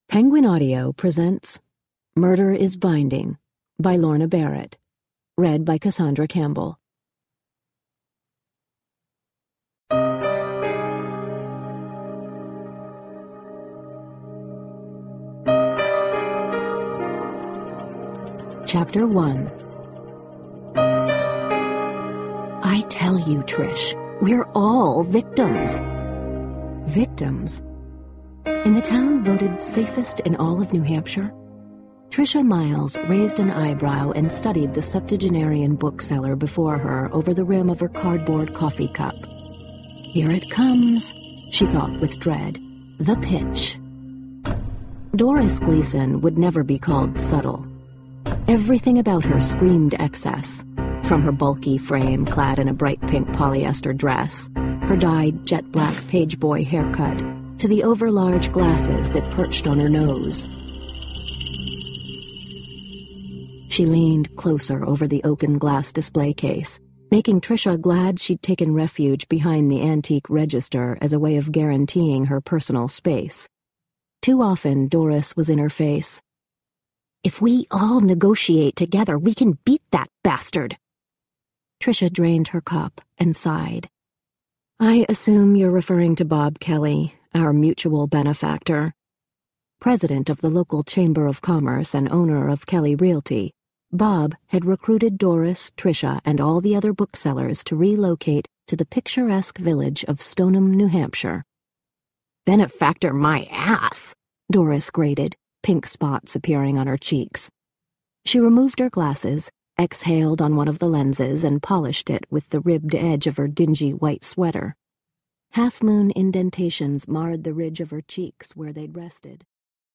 Penguin Audio presents Murder is Binding by Lorna Barrett, read by Cassandra Campbell. Chapter 1. I tell you, Trish, we're all victims. Victims? In the town voted safest in all of New Hampshire, Tricia Miles raised an eyebrow and studied the septuagenarian bookseller before her over the rim of her cardboard coffee cup. Here it comes, she thought with dread. The pitch. Doris Gleason would never be called subtle. Everything about her screamed excess, from her bulky frame clad in a bright pink polyester dress, her dyed jet-black pageboy haircut, to the overlarge glasses that perched on her nose. She leaned closer over the oaken glass display case, making Tricia glad she'd taken refuge behind the antique register as a way of guaranteeing her personal space. Too often, Doris was in her face. "If we all negotiate together, we can beat that bastard." Tricia drained her cup and sighed. "I assume you're referring to Bob Kelly, our mutual benefactor." President of the local Chamber of Commerce and owner of Kelly Realty, Bob had recruited Doris, Tricia, and all the other booksellers to relocate to the picturesque village of Stoneham, New Hampshire. "Benefactor my ass," Doris grated, pink spots appearing on her cheeks. She removed her glasses, exhaled on one of the lenses, and polished it with the ribbed edge of her dingy white sweater. Half-moon indentations marred the ridge of her cheeks where they'd rested.